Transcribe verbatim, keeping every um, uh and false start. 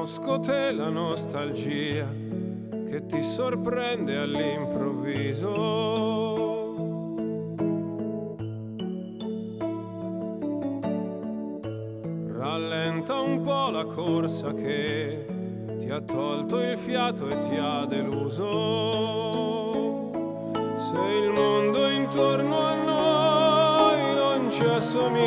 Conosco te la nostalgia che ti sorprende all'improvviso. Rallenta un po' la corsa che ti ha tolto il fiato e ti ha deluso. Se il mondo intorno a noi non ci assomiglia,